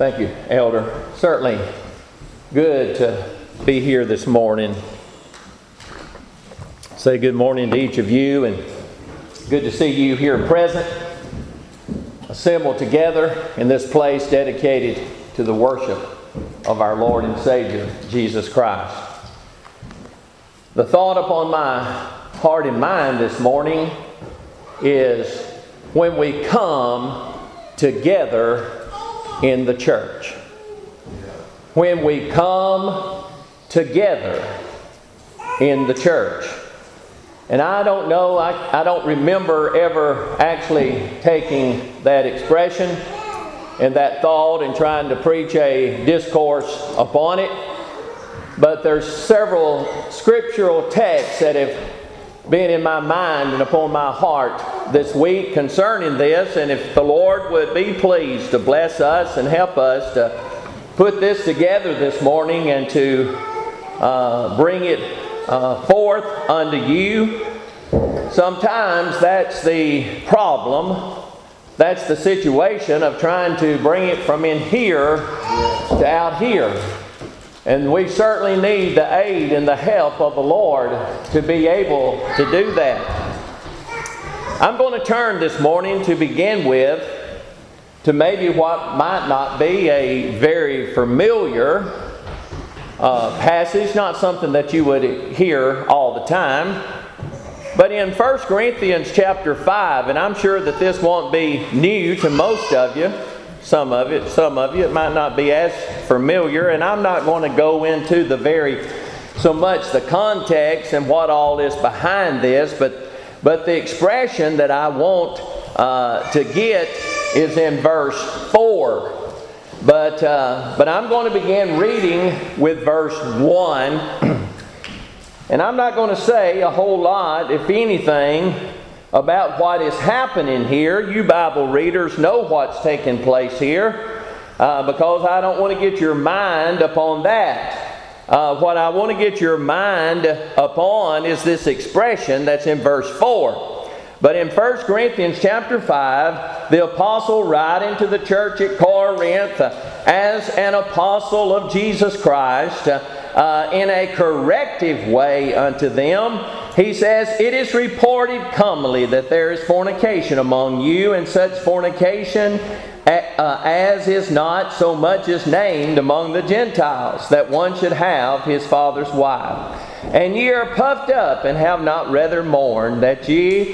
Thank you, Elder. Certainly good to be here this morning. Say good morning to each of you, and good to see you here present, assembled together in this place dedicated to the worship of our Lord and Savior, Jesus Christ. The thought upon my heart and mind this morning is when we come together in the church. When we come together in the church. And I don't know, I don't remember ever actually taking that expression and that thought and trying to preach a discourse upon it. But there's several scriptural texts that have been in my mind and upon my heart this week concerning this. And if the Lord would be pleased to bless us and help us to put this together this morning and to bring it forth unto you. Sometimes that's the problem. That's the situation of trying to bring it from in here to out here. And we certainly need the aid and the help of the Lord to be able to do that. I'm going to turn this morning to begin with to maybe what might not be a very familiar passage, not something that you would hear all the time. But in 1 Corinthians chapter 5, and I'm sure that this won't be new to most of you, some of you, it might not be as familiar, and I'm not going to go into so much the context and what all is behind this, but the expression that I want to get is in verse 4. But I'm going to begin reading with verse 1. And I'm not going to say a whole lot, if anything, about what is happening here. You Bible readers know what's taking place here, because I don't want to get your mind upon that. What I want to get your mind upon is this expression that's in verse 4. But in 1 Corinthians chapter 5, the apostle writing to the church at Corinth as an apostle of Jesus Christ, in a corrective way unto them, he says, "It is reported commonly that there is fornication among you, and such fornication as is not so much as named among the Gentiles, that one should have his father's wife. And ye are puffed up, and have not rather mourned, that he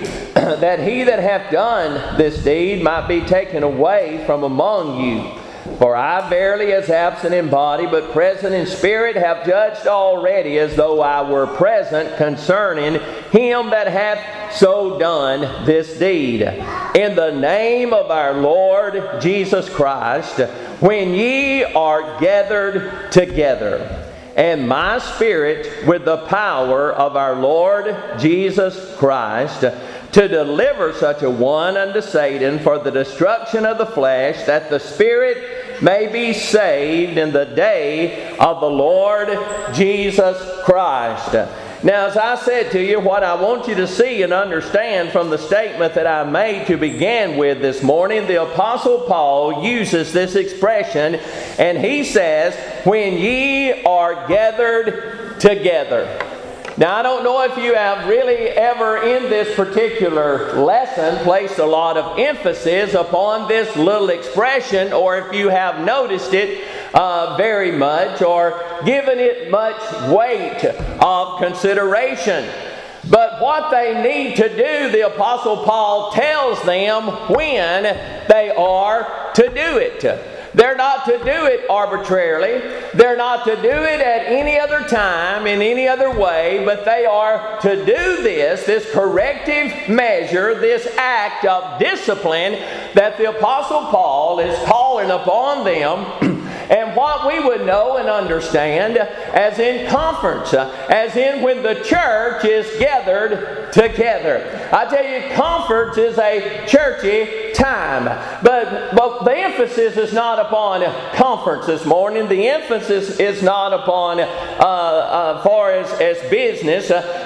that hath done this deed might be taken away from among you. For I verily, as absent in body, but present in spirit, have judged already, as though I were present, concerning him that hath so done this deed. In the name of our Lord Jesus Christ, when ye are gathered together, and my spirit with the power of our Lord Jesus Christ, to deliver such a one unto Satan for the destruction of the flesh, that the spirit may be saved in the day of the Lord Jesus Christ." Now, as I said to you, what I want you to see and understand from the statement that I made to begin with this morning, the Apostle Paul uses this expression, and he says, "When ye are gathered together." Now, I don't know if you have really ever in this particular lesson placed a lot of emphasis upon this little expression, or if you have noticed it very much or given it much weight of consideration. But what they need to do, the Apostle Paul tells them when they are to do it. They're not to do it arbitrarily. They're not to do it at any other time, in any other way, but they are to do this corrective measure, this act of discipline that the Apostle Paul is calling upon them. And what we would know and understand as in conference, as in when the church is gathered together. I tell you, conference is a churchy time. But the emphasis is not upon conference this morning. The emphasis is not upon far as business.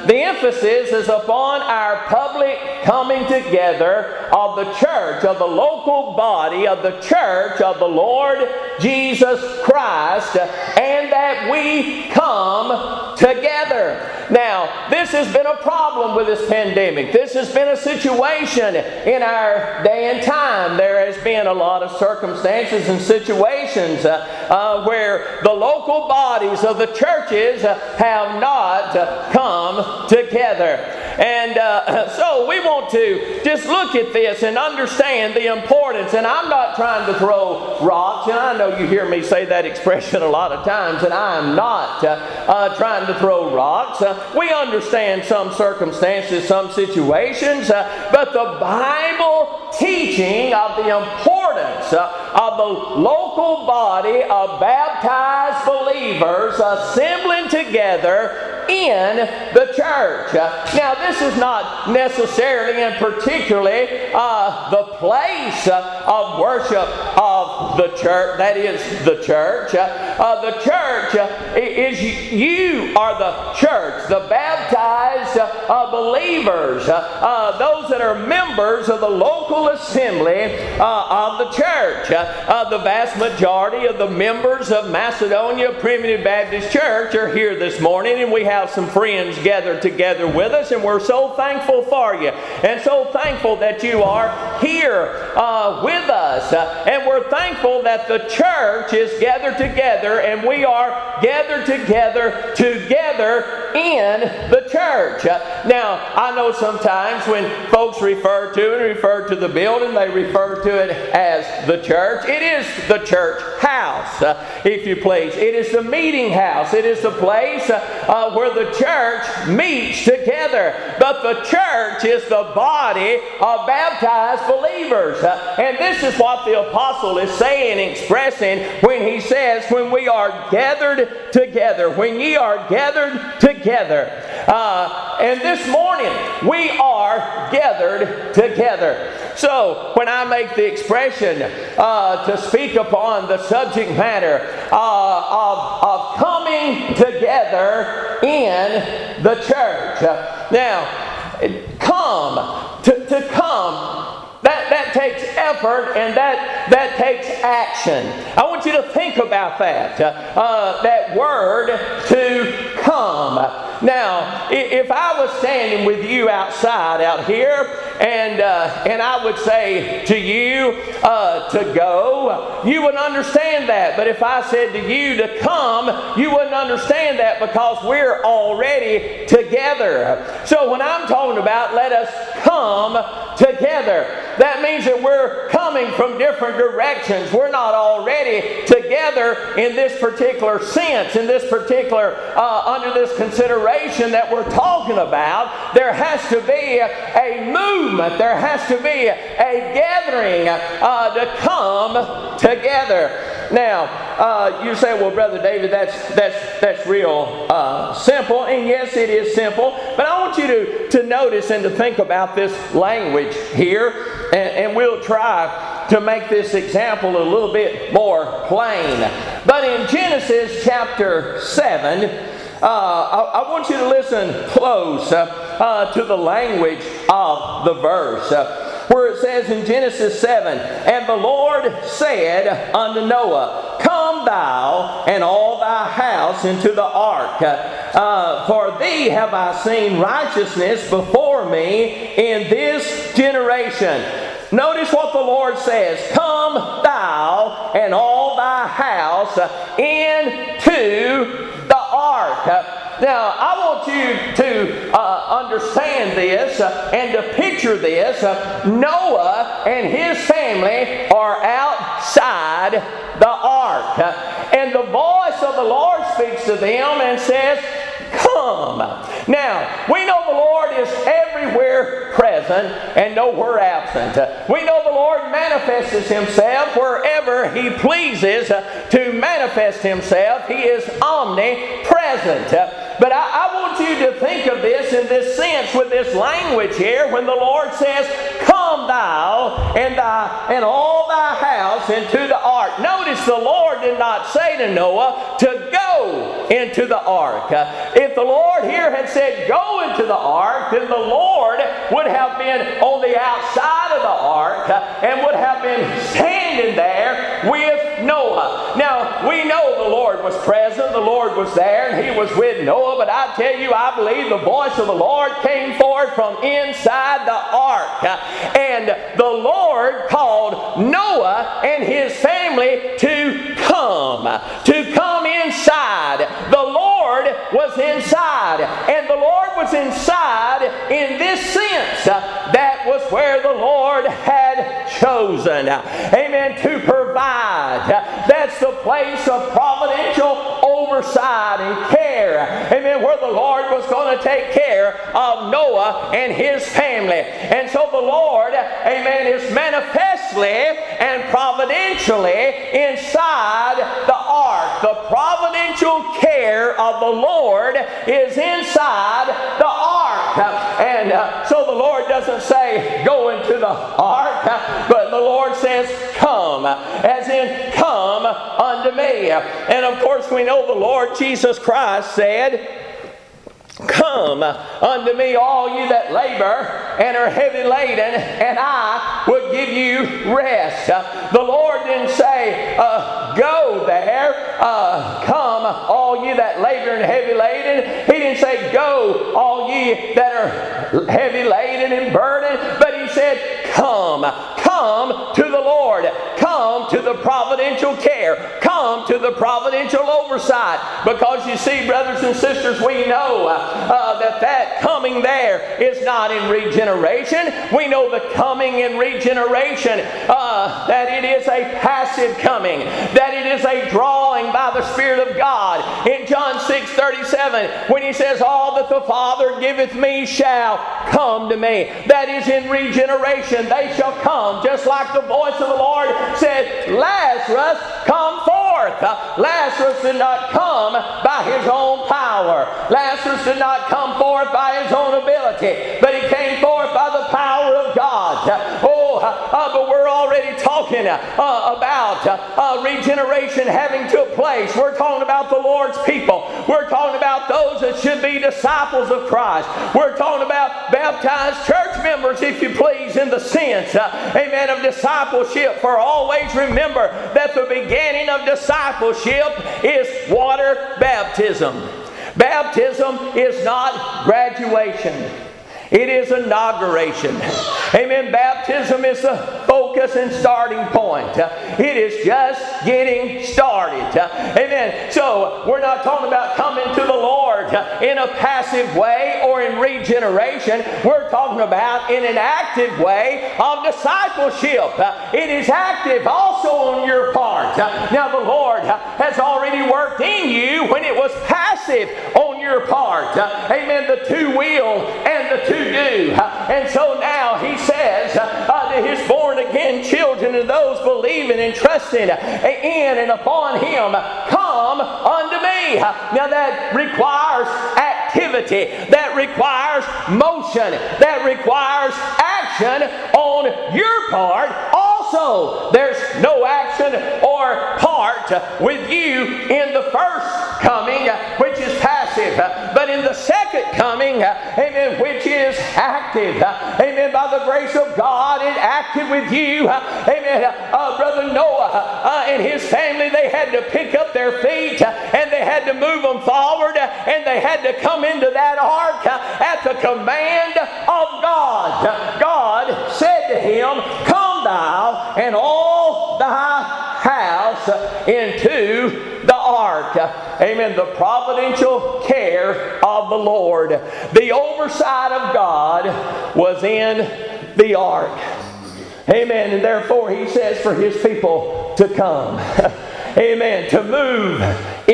the emphasis is upon our public coming together of the church, of the local body of the church of the Lord Jesus Christ, and that we come together. Now, this has been a problem with this pandemic. This has been a situation in our day and time. There has been a lot of circumstances and situations where the local bodies of the churches have not come together. And so we want to just look at this and understand the importance. And I'm not trying to throw rocks, and I know you hear me say that expression a lot of times, and I am not trying to throw rocks. We understand some circumstances, some situations, but the Bible teaching of the importance of the local body of baptized believers assembling together in the church. Now, this is not necessarily and particularly the place of worship of the church. That is the church. The church is, you are the church, the baptized believers, those that are members of the local assembly of the church. The vast majority of the members of Macedonia Primitive Baptist Church are here this morning, and we have some friends gathered together with us, and we're so thankful for you, and so thankful that you are here with us, and we're thankful that the church is gathered together, and we are gathered together in the church. Now, I know sometimes when folks refer to the building, they refer to it as the church. It is the church house, if you please. It is the meeting house. It is the place where the church meets together. But the church is the body of baptized believers. And this is what the apostle is saying, expressing, when he says, when we are gathered together. When ye are gathered together. And this morning, we are gathered together. So, when I make the expression to speak upon the subject matter of coming together in the church. Now, to come, that takes effort, and that takes action. I want you to think about that word, to come. Now, if I was standing with you outside out here, and I would say to you to go, you wouldn't understand that. But if I said to you to come, you wouldn't understand that, because we're already together. So when I'm talking about let us come together, that means that we're coming from different directions. We're not already together in this particular sense, in this particular, under this consideration that we're talking about. There has to be a movement. There has to be a gathering to come together. Now, you say, well, Brother David, that's real simple. And yes, it is simple. But I want you to notice and to think about this language here. And we'll try to make this example a little bit more plain. But in Genesis chapter 7, I want you to listen close to the language of the verse. Where it says in Genesis 7, and the Lord said unto Noah, come thou and all thy house into the ark, for thee have I seen righteousness before me in this generation. Notice what the Lord says, come thou and all thy house into the ark. Now, I want you to understand this and to picture this. Noah and his family are outside the ark. And the voice of the Lord speaks to them and says, come. Now, we know the Lord is everywhere present and nowhere absent. We know the Lord manifests Himself wherever He pleases to manifest Himself. He is omnipresent. But I want you to think of this in this sense with this language here when the Lord says, come thou and all thy house into the ark. Notice the Lord did not say to Noah to go into the ark. If the Lord here had said go into the ark, then the Lord would have been on the outside of the ark and would have been standing there with Noah. Now, we know the Lord was present, the Lord was there, and He was with Noah, but I tell you, I believe the voice of the Lord came forth from inside the ark. And the Lord called Noah and his family to come inside. The Lord was inside, and the Lord was inside in this sense. That was where the Lord had chosen, amen, to provide. That's the place of providential oversight and care, amen, where the Lord was going to take care of Noah and his family. And so the Lord, amen, is manifestly and providentially inside the ark. The providential care of the Lord is inside the ark. And so the Lord doesn't say go into the ark, but the Lord says come, as in come unto me. And of course we know the Lord Jesus Christ said, come unto me, all you that labor and are heavy laden, and I will give you rest. The Lord didn't say, go there, come all you that labor and heavy laden. He didn't say, go all ye that are heavy laden and burdened, but He said, come to the Lord, come to the providential care, come to the providential oversight. Because you see, brothers and sisters, we know that coming there is not in regeneration. We know the coming in regeneration, that it is a passive coming, that it is a drawing by the Spirit of God. In John 6:37, when He says, all that the Father giveth me shall come to me. That is in regeneration. They shall come, just like the voice of the Lord said, Lazarus, come forth. Lazarus did not come by his own power. Lazarus did not come forth by his own ability, but he came forth by the power of God. But we're already talking about regeneration having took place. We're talking about the Lord's people. We're talking about those that should be disciples of Christ. We're talking about baptized church members, if you please, in the sense, amen, of discipleship. For always remember that the beginning of discipleship is water baptism. Baptism is not graduation. It is inauguration. Amen. Baptism is the focus and starting point. It is just getting started. Amen. So we're not talking about coming to the Lord in a passive way or in regeneration. We're talking about in an active way of discipleship. It is active also on your part. Now the Lord has already worked in you when it was passive on your part. Amen. The two will and the two do. And so now He says to His born again children and those believing and trusting in and upon Him, come unto me. Now that requires activity, that requires motion, that requires action on your part. Also, there's no action or part with you in the first coming, which is passive, but in the second coming, amen, which is active, amen, by the grace of God, and active with you, amen. Brother Noah and his family, they had to pick up their feet and they had to move them forward and they had to come into that ark at the command of God. God said to him, come thou and all thy house into the ark. Amen. The providential care of the Lord. The oversight of God was in the ark. Amen. And therefore He says for His people to come. amen, to move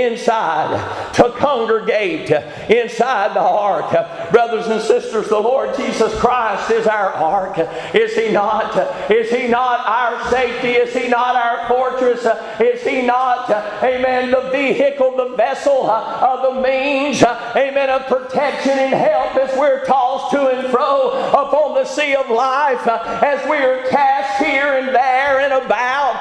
inside, to congregate inside the ark. Brothers and sisters, the Lord Jesus Christ is our ark. Is He not? Is He not our safety? Is He not our fortress? Is He not, amen, the vehicle, the vessel, the means, amen, of protection and help as we're tossed to and fro upon the sea of life, as we are cast here and there and about?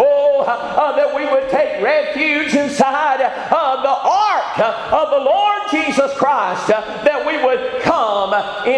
That we would take refuge inside the ark of the Lord Jesus Christ, that we would come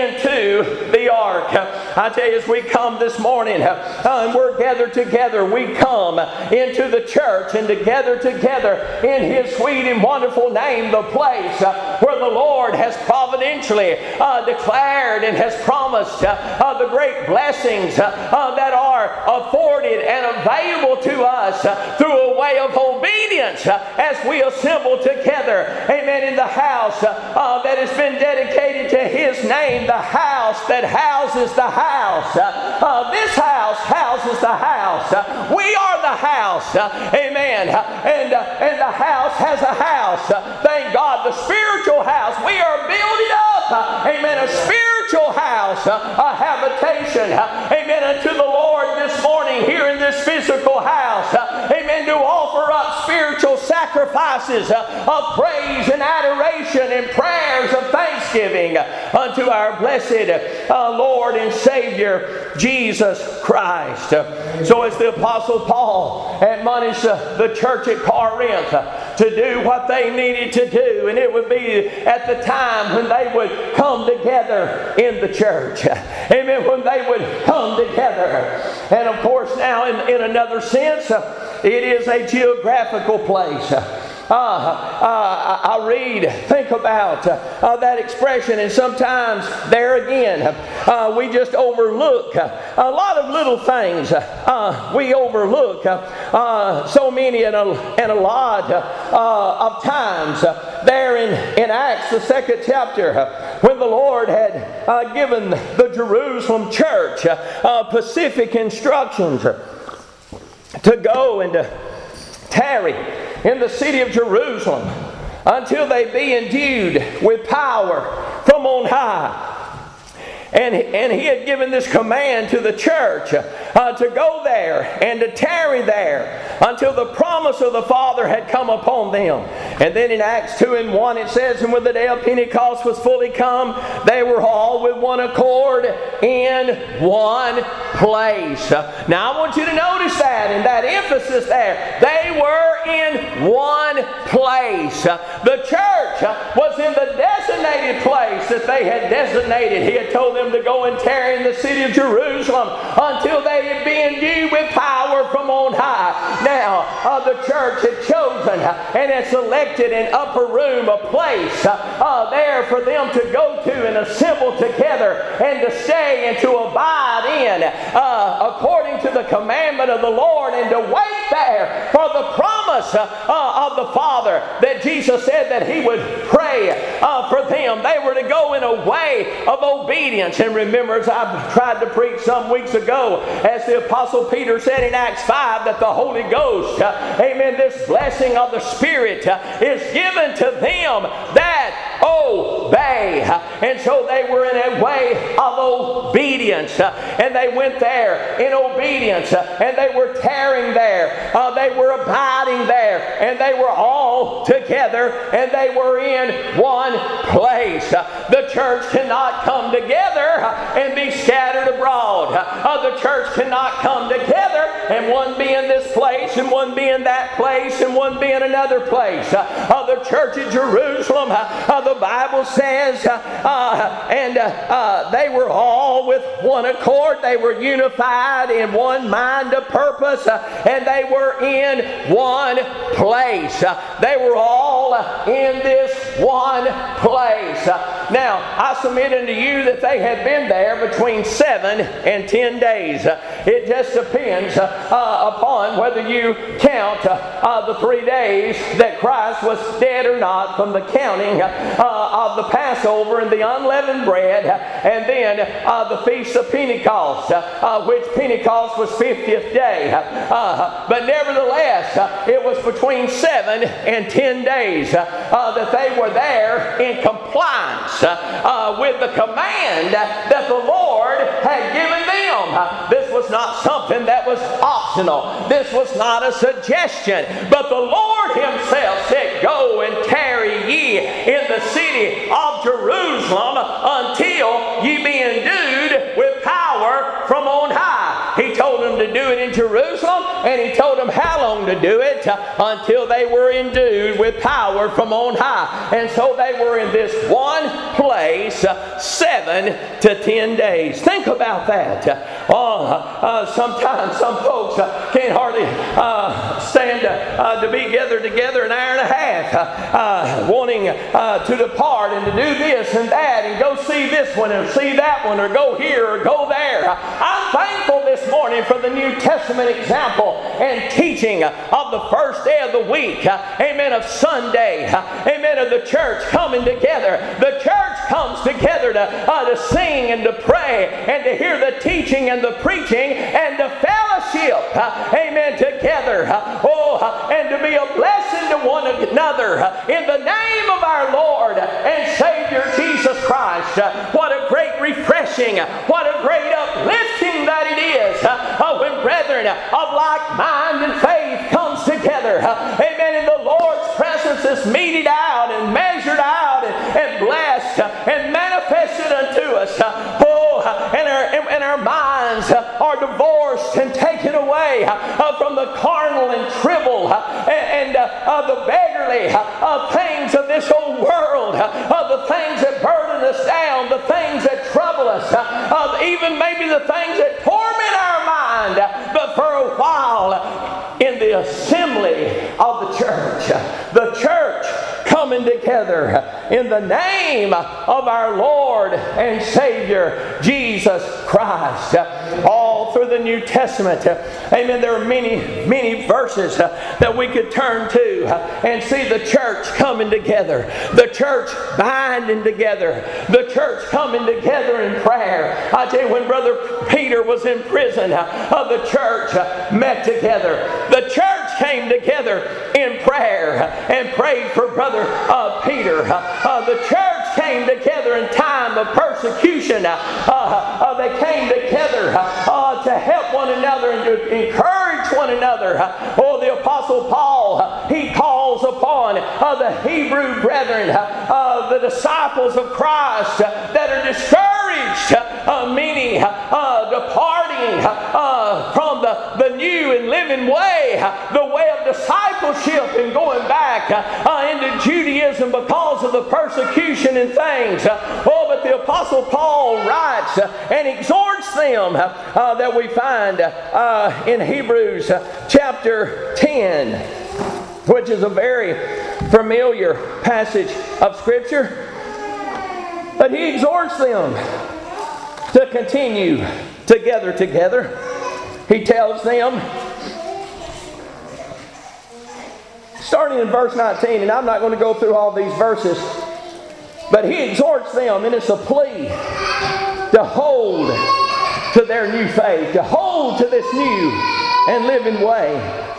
into the ark. I tell you, as we come this morning and we're gathered together, we come into the church and together in His sweet and wonderful name, the place where the Lord has providentially declared and has promised the great blessings that are afforded and available to us through a way of obedience as we assemble together, amen, in the house that has been dedicated to His name, the house that houses the house. This house houses the house. We are the house, amen, and the house has a house. Thank God, the spiritual house. We are building up, amen, a spiritual house, a habitation, amen, unto the Lord this morning here in this physical house, amen, to offer up spiritual sacrifices of praise and adoration and prayers of thanksgiving unto our blessed Lord and Savior Jesus Christ. So as the Apostle Paul admonished the church at Corinth to do what they needed to do, and it would be at the time when they would come together in the church, amen, when they would come together. And of course now in another sense, it is a geographical place. I think about that expression, and sometimes there again, we just overlook a lot of little things. We overlook so many and a lot of times. There in Acts, the 2nd chapter, when the Lord had given the Jerusalem church specific instructions to go and to tarry in the city of Jerusalem until they be endued with power from on high. And He had given this command to the church to go there and to tarry there until the promise of the Father had come upon them. And then in Acts 2:1 it says, and when the day of Pentecost was fully come, they were all with one accord in one place. Now I want you to notice that, and that emphasis there. They were in one place. The church was in the designated place that they had designated. He had told them to go and tarry in the city of Jerusalem until they had been endued with power from on high. Now, the church had chosen and had selected an upper room, a place there for them to go to and assemble together and to stay and to abide in according to the commandment of the Lord, and to wait there for the promise of the Father that Jesus said that He would pray for them. They were to go in a way of obedience. And remember, as I tried to preach some weeks ago, as the Apostle Peter said in Acts 5, that the Holy Ghost, amen, this blessing of the Spirit is given to them that obey. And so they were in a way of obedience, and they went there in obedience, and they were tarrying there, they were abiding there, and they were all together, and they were in one place. The church cannot come together and be scattered abroad. The church cannot come together and one be in this place and one be in that place and one be in another place. The church at Jerusalem, the Bible says, and they were all with one accord. They were unified in one mind of purpose, and they were in one place. They were all in this one place. Now, I submit unto you that they had been there between 7 and 10 days. It just depends upon whether you count the 3 days that Christ was dead or not, from the counting of the Passover and the unleavened bread, and then the Feast of Pentecost, which Pentecost was 50th day. But nevertheless, it was between 7 and 10 days that they were there in compliance with the command that the Lord had given them. This was not something that was optional. This was not a suggestion. But the Lord Himself said, "Go and tarry ye in the city of Jerusalem until ye be endued with power from on high." He told them to do it in Jerusalem, and He told them how long to do it, until they were endued with power from on high. And so they were in this one place 7 to 10 days. Think about that. Sometimes some folks can't hardly stand to be gathered together an hour and a half, wanting to depart and to do this and that and go see this one and see that one, or go here or go there. I'm thankful this morning for the New Testament example and teaching of the first day of the week, amen, of Sunday, amen, of the church coming together. The church comes together to sing and to pray and to hear the teaching and the preaching and to fellowship, amen, together, and to be a blessing to one another in the name of our Lord and Savior Jesus Christ. What a great refreshing, what a great uplifting that it is when brethren of like mind and faith comes together, amen, in the Lord's presence is meted out and measured out and blessed and manifested unto us. And our minds are divorced and taken away from the carnal and trivial and the beggarly things of this old world, the things that burden us down, the things that trouble us, even maybe the things that torment our mind. But for a while, in the assembly of the church coming together in the name of our Lord and Savior Jesus Christ. All through the New Testament, amen, there are many verses that we could turn to and see the church coming together, the church binding together, the church coming together in prayer. I tell you, when Brother Peter was in prison, the church met together. The church came together in prayer and prayed for Brother Peter. The church came together in time of persecution. They came together to help one another and to encourage one another. The Apostle Paul, he calls upon the Hebrew brethren, the disciples of Christ that are discouraged, many departing from the new and living way, the way of discipleship, and going back into Judaism because of the persecution and things. But the Apostle Paul writes and exhorts them that we find in Hebrews chapter 10, which is a very familiar passage of Scripture. But he exhorts them to continue together. He tells them, starting in verse 19, and I'm not going to go through all these verses, but he exhorts them, and it's a plea to hold to their new faith, to hold to this new and living way.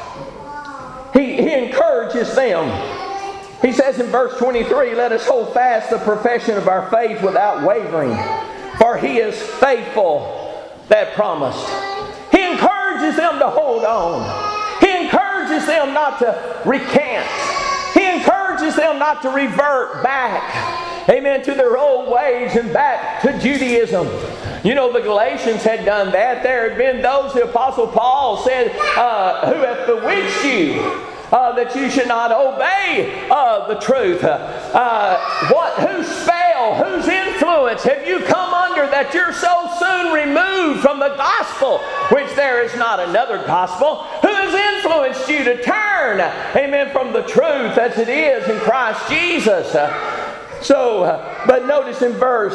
He encourages them. He says in verse 23, "Let us hold fast the profession of our faith without wavering, for He is faithful that promised." He encourages them to hold on. He encourages them not to recant. He encourages them not to revert back, amen, to their old ways and back to Judaism. You know, the Galatians had done that. There had been those, the Apostle Paul said, who have bewitched you, that you should not obey the truth. Whose spell, whose influence have you come under that you're so soon removed from the gospel, which there is not another gospel? Who has influenced you to turn, amen, from the truth as it is in Christ Jesus? So, but notice in verse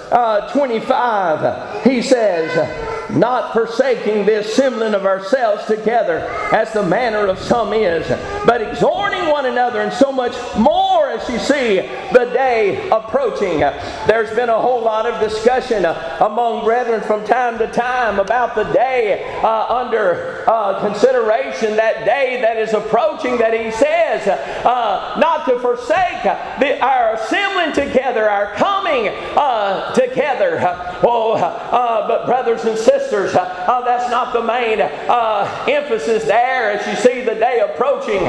25, he says, not forsaking the assembling of ourselves together as the manner of some is, but exhorting one another, and so much more as you see the day approaching. There's been a whole lot of discussion among brethren from time to time about the day under consideration, that day that is approaching, that he says not to forsake our assembling together, our coming together. But brothers and sisters, that's not the main emphasis there. As you see the day approaching,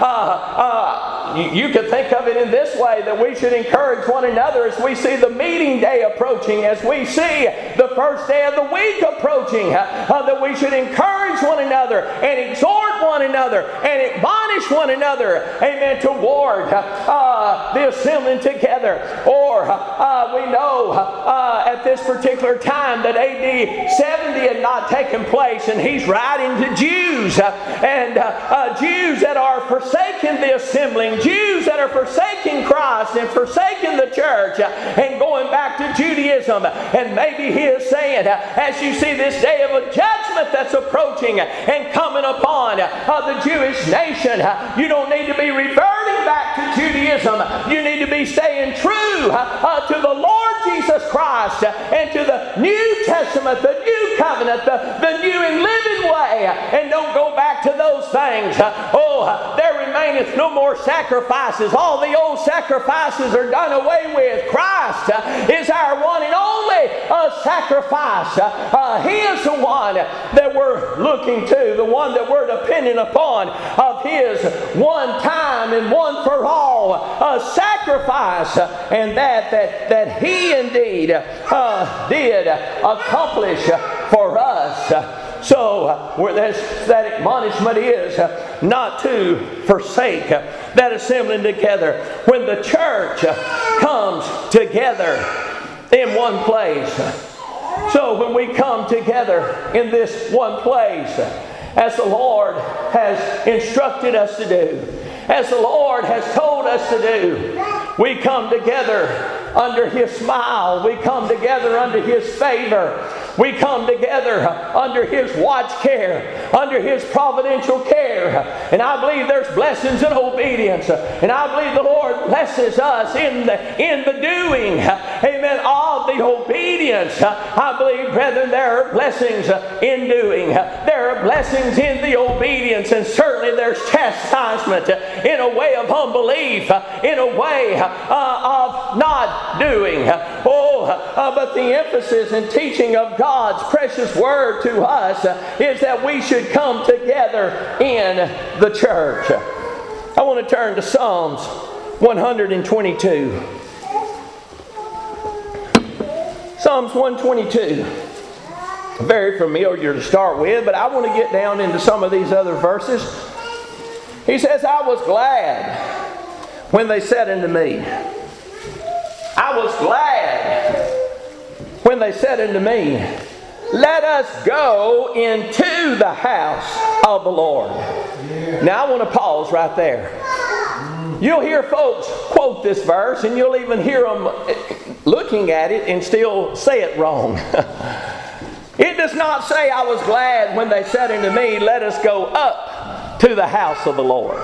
you could think of it in this way, that we should encourage one another as we see the meeting day approaching, as we see the first day of the week approaching, that we should encourage one another and exhort one another and admonish one another, amen, toward the assembling together. Or we know at this particular time that AD 70 had not taken place, and he's writing to Jews, and Jews that are forsaking the assembling, Jews that are forsaking Christ and forsaking the church and going back to Judaism. And maybe he is saying, as you see this day of a judgment that's approaching and coming upon the Jewish nation, you don't need to be reverting back to Judaism. You need to be staying true to the Lord Jesus Christ and to the New Testament, the New Covenant, the new and living way, and don't go back to those things. There remaineth no more sacrifices. All the old sacrifices are done away with. Christ is our one and only sacrifice. He is the one that we're looking to, the one that we're depending upon, of His one time and one for all sacrifice, and that He indeed did accomplish for us. So where that admonishment is not to forsake that assembling together. When the church comes together in one place. So when we come together in this one place, as the Lord has instructed us to do, as the Lord has told us to do, we come together under His smile. We come together under His favor. We come together under His watch care, under His providential care. And I believe there's blessings in obedience. And I believe the Lord blesses us in the doing, amen, of the obedience. I believe, brethren, there are blessings in doing. There are blessings in the obedience. And certainly there's chastisement in a way of unbelief, in a way of not doing. But the emphasis and teaching of God's precious word to us is that we should come together in the church. I want to turn to Psalms 122. Psalms 122. Very familiar to start with, but I want to get down into some of these other verses. He says, I was glad when they said unto me. I was glad when they said unto me, let us go into the house of the Lord. Now I want to pause right there. You'll hear folks quote this verse, and you'll even hear them looking at it and still say it wrong. It does not say, I was glad when they said unto me, let us go up to the house of the Lord.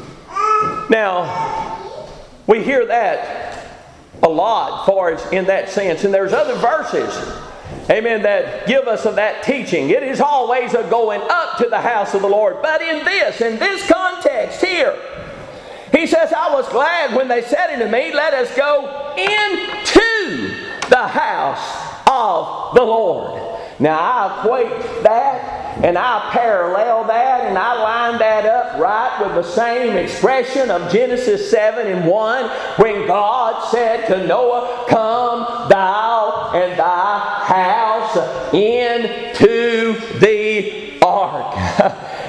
Now, we hear that a lot for us in that sense. And there's other verses, amen, that give us of that teaching. It is always a going up to the house of the Lord. But in this context here, he says, I was glad when they said unto me, let us go into the house of the Lord. Now I equate that, and I parallel that, and I line that up right with the same expression of Genesis 7:1, when God said to Noah, come thou and thy house into the ark.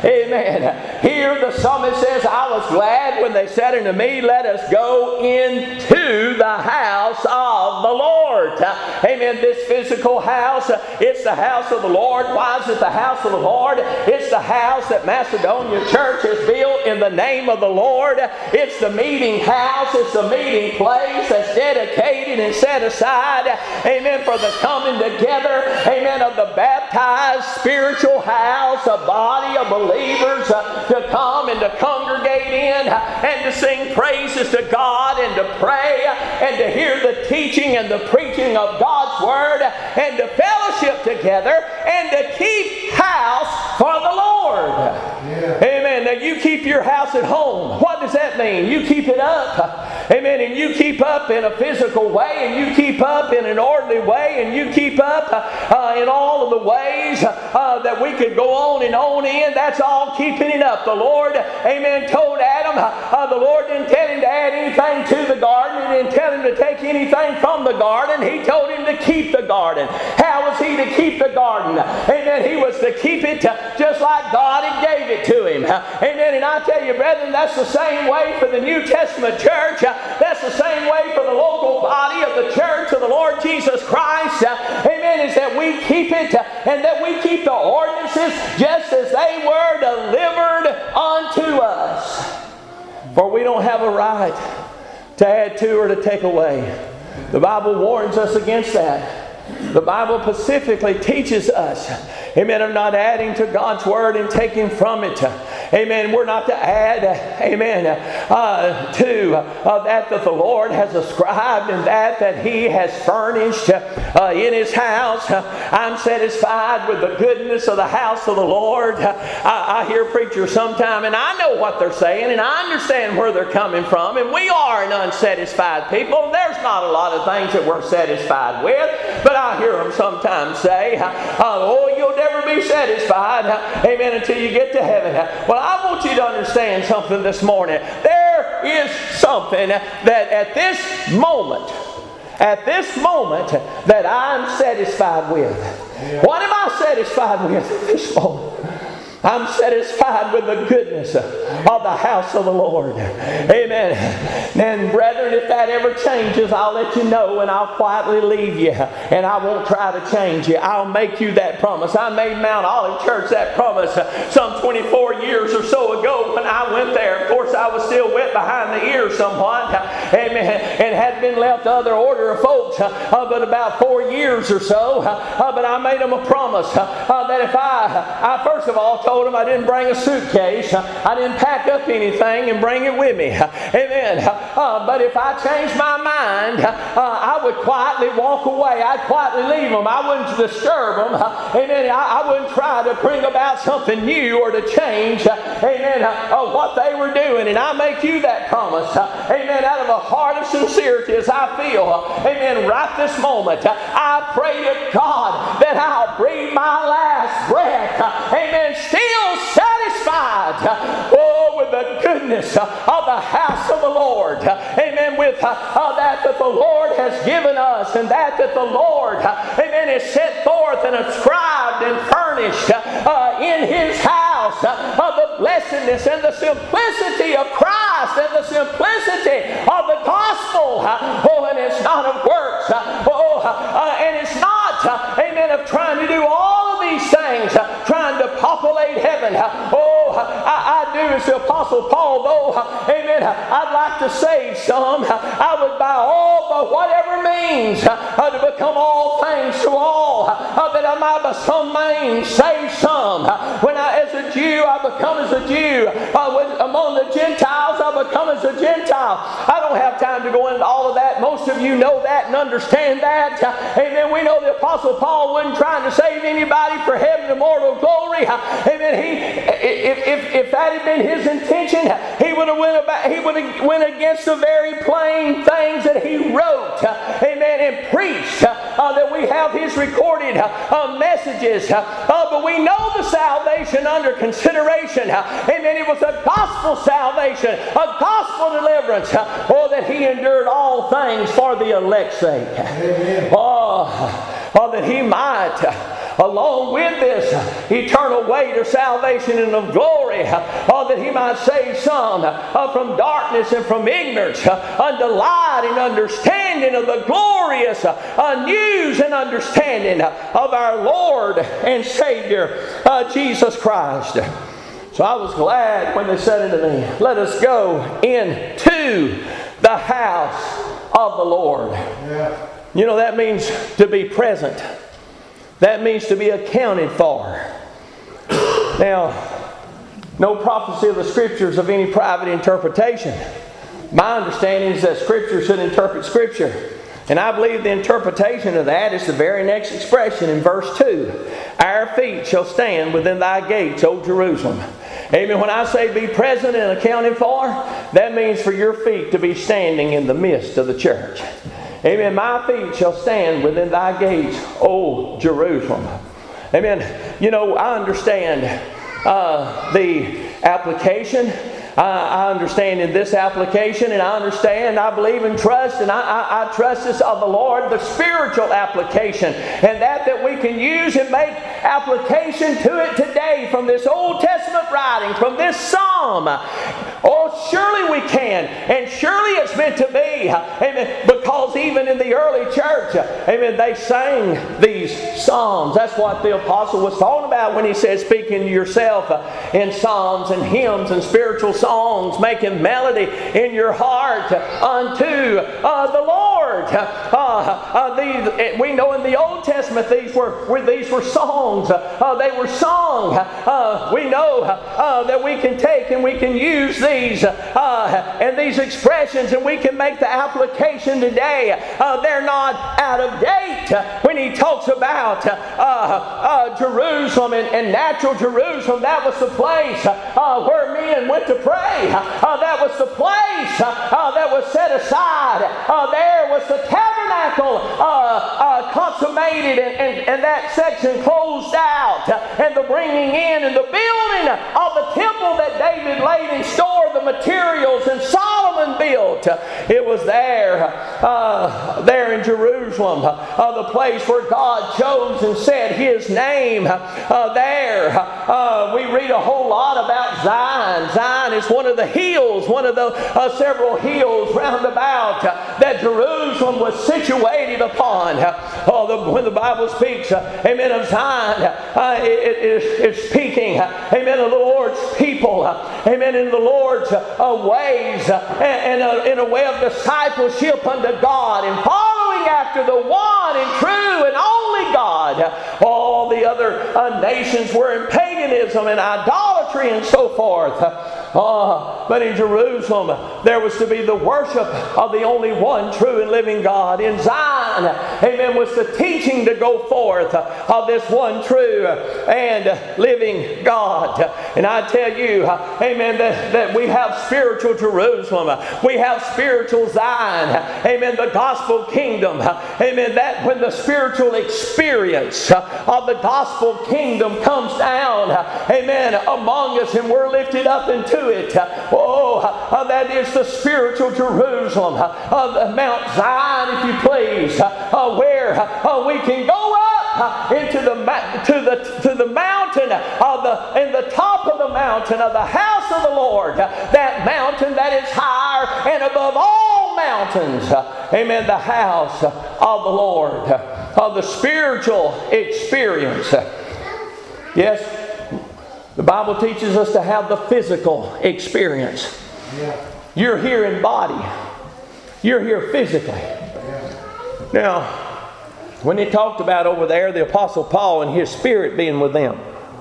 Amen. Here the psalmist says, I was glad when they said unto me, let us go into the house of the Lord. Amen. This physical house, it's the house of the Lord. Why is it the house of the Lord? It's the house that Macedonia Church has built in the name of the Lord. It's the meeting house. It's the meeting place that's dedicated and set aside, amen, for the coming together, amen, of the baptized spiritual house, a body of believers to come and to congregate in and to sing praises to God and to pray and to hear the teaching and the preaching of God's Word and to fellowship together and to keep house for the Lord. Yeah. Amen. Now you keep your house at home. What does that mean? You keep it up. Amen. And you keep up in a physical way, and you keep up in an orderly way, and you keep up in all of the ways that we could go on and on in. That's all keeping it up. The Lord, amen, told Adam, the Lord didn't tell him to add anything to the garden. He didn't tell him to take anything from the garden. He told him to keep the garden. How was he to keep the garden? Amen. He was to keep it just like God had gave it to him. Amen. And I tell you, brethren, that's the same way for the New Testament church. That's the same way for the local body of the church of the Lord Jesus Christ. Amen. Is that we keep it and that we keep the ordinances just as they were delivered unto us. For we don't have a right to add to or to take away. The Bible warns us against that. The Bible specifically teaches us, amen, of not adding to God's Word and taking from it. Amen. We're not to add, amen, to that the Lord has ascribed and that He has furnished in His house. I'm satisfied with the goodness of the house of the Lord. I hear preachers sometime, and I know what they're saying, and I understand where they're coming from, and we are an unsatisfied people. There's not a lot of things that we're satisfied with, but I hear them sometimes say, oh, you'll never be satisfied, amen, until you get to heaven. Well, I want you to understand something this morning. There is something that at this moment that I'm satisfied with. What am I satisfied with at this moment? I'm satisfied with the goodness of the house of the Lord. Amen. And brethren, if that ever changes, I'll let you know and I'll quietly leave you. And I won't try to change you. I'll make you that promise. I made Mount Olive Church that promise some 24 years or so ago when I went there. Of course, I was still wet behind the ears somewhat. Amen. And had been left to other order of folks but about 4 years or so. But I made them a promise that if I first of all told them I didn't bring a suitcase. I didn't pack up anything and bring it with me. Amen. But if I changed my mind, I would quietly walk away. I'd quietly leave them. I wouldn't disturb them. Amen. I wouldn't try to bring about something new or to change, amen, what they were doing. And I make you that promise. Amen. Out of a heart of sincerity as I feel. Amen. Right this moment. I pray to God that I'll breathe my last breath. Amen. Still satisfied, with the goodness of the house of the Lord. Amen. With that the Lord has given us and that the Lord, amen, is set forth and ascribed and furnished in His house. The blessedness and the simplicity of Christ and the simplicity of the gospel. And it's not of works. And it's not, amen, of trying to do all of these things, trying to populate heaven. I do as the Apostle Paul, though, amen, I'd like to save some. I would by whatever means to become all things to all, that I might by some means save some. When as a Jew, I become as a Jew. Among the Gentiles, I become as a Gentile. I don't have time to go into all of that. Most of you know that and understand that. Amen. We know the Apostle Paul wasn't trying to save anybody for heaven and immortal glory. Amen. If that had been his intention, he would have went against the very plain things that he wrote, amen, and preached. That we have his recorded messages. But we know the salvation under consideration. Amen. It was a gospel salvation, a gospel deliverance. That he endured all things for the elect's sake. That he might along with this eternal weight of salvation and of glory, that He might save some from darkness and from ignorance unto light and understanding of the glorious news and understanding of our Lord and Savior Jesus Christ. So I was glad when they said unto me, let us go into the house of the Lord. Yeah. You know, that means to be present. That means to be accounted for. Now, no prophecy of the Scriptures of any private interpretation. My understanding is that Scripture should interpret Scripture. And I believe the interpretation of that is the very next expression in verse 2. Our feet shall stand within thy gates, O Jerusalem. Amen. When I say be present and accounted for, that means for your feet to be standing in the midst of the church. Amen. My feet shall stand within thy gates, O Jerusalem. Amen. You know, I understand the application. I understand in this application, and I believe and trust, and I trust this of the Lord, the spiritual application, and that we can use and make application to it today from this Old Testament writing, from this psalm. Oh, surely we can, and surely it's meant to be. Amen. Because even in the early church, amen, they sang these psalms. That's what the apostle was talking about when he said, speaking to yourself in psalms and hymns and spiritual songs, making melody in your heart unto the Lord. We know in the Old Testament these were songs. They were sung. We know that we can take and we can use these and these expressions, and we can make the application today. They're not out of date. When he talks about Jerusalem and natural Jerusalem, that was the place where men went to pray. That was the place that was set aside. There was the tabernacle consummated and that section closed out, and the bringing in and the building of the temple that David laid in store, the materials, and Solomon built. It was there in Jerusalem, the place where God chose and set His name there. We read a whole lot about Zion. Zion is one of the hills, one of the several hills round about that Jerusalem was situated upon. When the Bible speaks, amen, of Zion, it's speaking, amen, of the Lord's people, amen, in the Lord's ways, and in a way of discipleship unto God, and following after the one and true and only God. All the other nations were in paganism and idolatry and so forth. But in Jerusalem, there was to be the worship of the only one true and living God. In Zion, amen, was the teaching to go forth of this one true and living God. And I tell you, amen, that we have spiritual Jerusalem. We have spiritual Zion. Amen, the gospel kingdom. Amen, that when the spiritual experience of the gospel kingdom comes down, amen, among us, and we're lifted up into it. That is the spiritual Jerusalem, Mount Zion, if you please, where we can go up into the mountain in the top of the mountain of the house of the Lord, that mountain that is higher and above all mountains. Amen. The house of the Lord, of the spiritual experience. Yes. The Bible teaches us to have the physical experience. Yeah. You're here in body. You're here physically. Yeah. Now, when he talked about over there the Apostle Paul and his spirit being with them,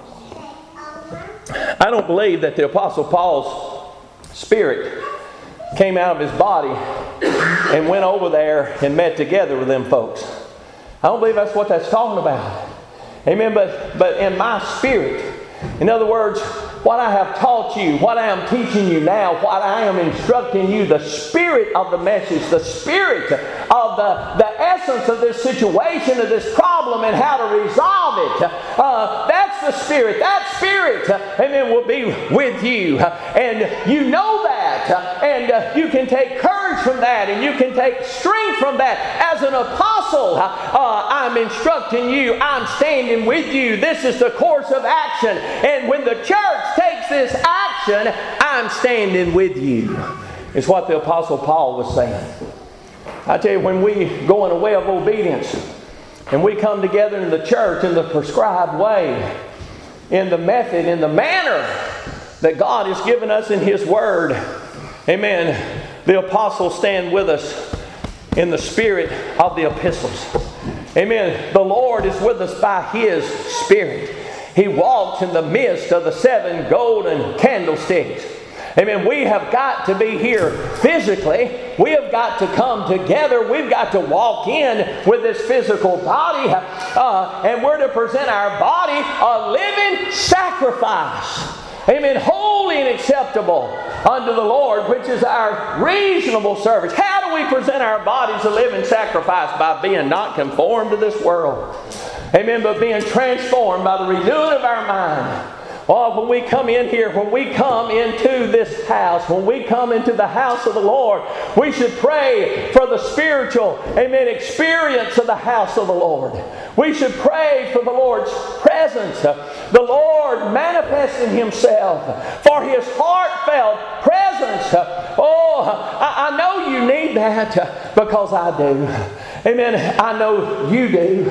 I don't believe that the Apostle Paul's spirit came out of his body and went over there and met together with them folks. I don't believe that's what that's talking about. Amen. But in my spirit, in other words, what I have taught you, what I am teaching you now, what I am instructing you, the spirit of the message, the spirit of the essence of this situation, of this problem, and how to resolve it. That's the spirit. That spirit, amen, will be with you. And you know that. And you can take courage from that, and you can take strength from that. As an apostle, I'm instructing you. I'm standing with you. This is the course of action. And when the church takes this action, I'm standing with you. It's what the Apostle Paul was saying. I tell you, when we go in a way of obedience, and we come together in the church in the prescribed way, in the method, in the manner that God has given us in His Word, amen, the apostles stand with us in the spirit of the epistles. Amen. The Lord is with us by His Spirit. He walks in the midst of the 7 golden candlesticks. Amen. We have got to be here physically. We have got to come together. We've got to walk in with this physical body. And we're to present our body a living sacrifice. Amen. Holy and acceptable unto the Lord, which is our reasonable service. How do we present our bodies a living sacrifice? By being not conformed to this world. Amen. But being transformed by the renewing of our mind. Oh, when we come in here, when we come into this house, when we come into the house of the Lord, we should pray for the spiritual, amen, experience of the house of the Lord. We should pray for the Lord's presence, the Lord manifesting Himself, for His heartfelt presence. Oh, I know you need that because I do. Amen. I know you do.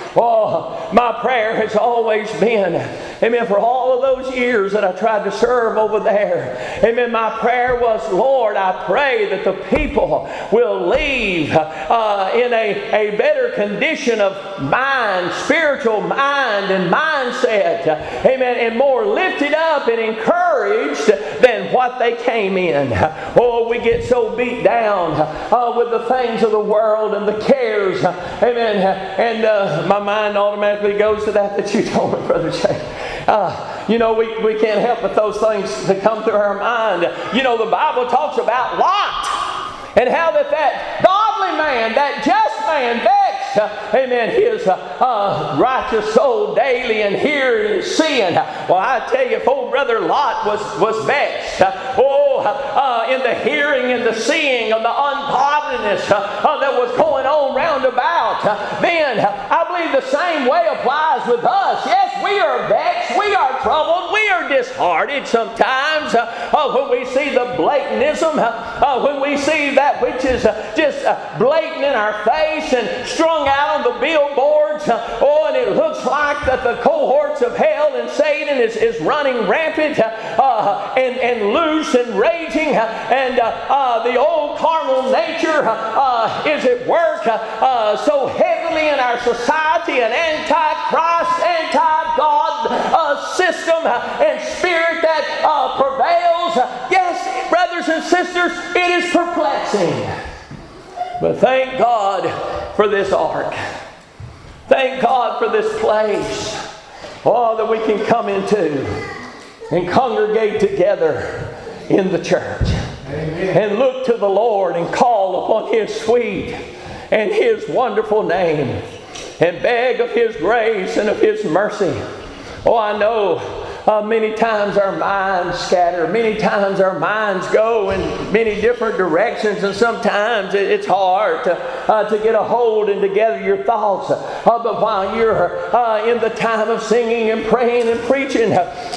Oh, my prayer has always been, amen, for all of those years that I tried to serve over there. Amen. My prayer was, Lord, I pray that the people will leave in a better condition of mind, spiritual mind and mindset. Amen. And more lifted up and encouraged than what they came in. Oh, we get so beat down with the things of the world and the cares. Amen. And my mind automatically goes to that you told me, Brother Jay. You know, we can't help but those things that come through our mind. You know, the Bible talks about Lot and how that godly man, that just man, vexed, amen, his righteous soul daily and hearing and seeing. Well, I tell you, if old brother Lot was vexed, in the hearing and the seeing of the ungodliness that was going on round about, then I believe the same way applies with us. Yes, we are vexed, we are troubled, we are disheartened sometimes when we see the blatantism, when we see that which is just blatant in our face and strung out on the billboards. And it looks like that the cohorts of hell and Satan is running rampant and loose and raging, and the old carnal nature is at work so heavily in our society, an anti-Christ, anti-God system and spirit that prevails. Yes, brothers and sisters, it is perplexing. But thank God for this ark. Thank God for this place, that we can come into and congregate together in the church. Amen. And look to the Lord and call upon His sweet and His wonderful name and beg of His grace and of His mercy. Oh, I know many times our minds scatter. Many times our minds go in many different directions, and sometimes it's hard to get a hold and to gather your thoughts. But while you're in the time of singing and praying and preaching,